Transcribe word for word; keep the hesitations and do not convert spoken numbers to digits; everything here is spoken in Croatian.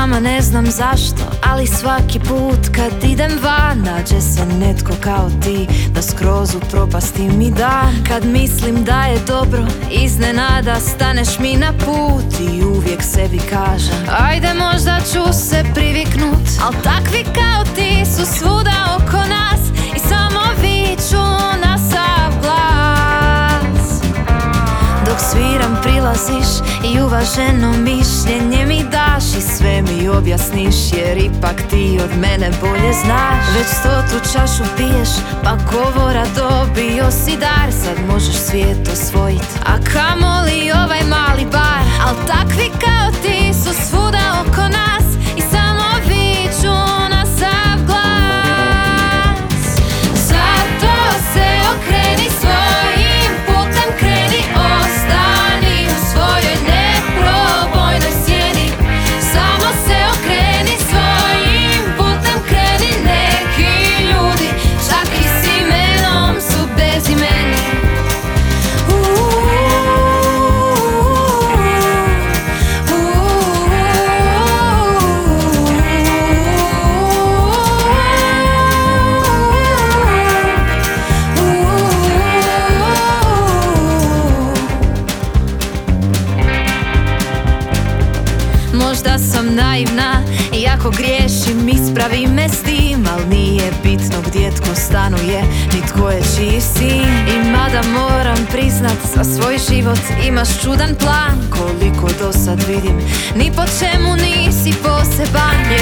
Sama ne znam zašto, ali svaki put kad idem van nađe se netko kao ti, da skroz u propasti mi dan. Kad mislim da je dobro, iznenada staneš mi na put i uvijek sebi kažem, ajde možda ću se priviknut. Al takvi kao ti su svuda oko nas i samo viču na sav glas. Dok sviram prilaziš i uvaženo mišljenje mi daš i sve mi objasniš, jer ipak ti od mene bolje znaš. Već stotu čašu piješ, pa govora dobio si dar. Sad možeš svijet osvojit, a kamoli ovaj mali bar. Al takvi kao ti su svuda oko nas i samo viču na sav glas. Zato se okreni svojim putem, kreni, ostani u svojoj neprobojnoj sjeni. Samo se okreni svojim putem, kreni, neki ljudi čak i s imenom su bezimeni. Možda sam naivna i ako griješim ispravi me s tim, al nije bitno gdje tko stanuje, ni tko je čiji sin. I mada moram priznat, za svoj život imaš čudan plan. Koliko do sad vidim, ni po čemu nisi poseban,